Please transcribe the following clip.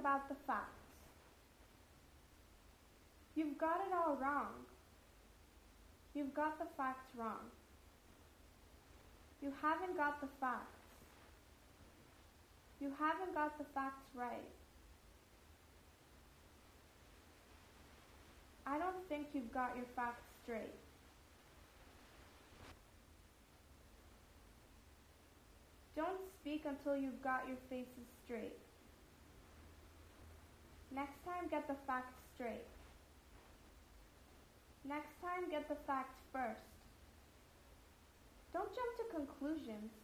about the facts. You've got it all wrong. You've got the facts wrong. You haven't got the facts. You haven't got the facts right. I don't think you've got your facts straight. Don't speak until you've got your faces straight. Next time, get the facts straight. Next time, get the facts first. Don't jump to conclusions.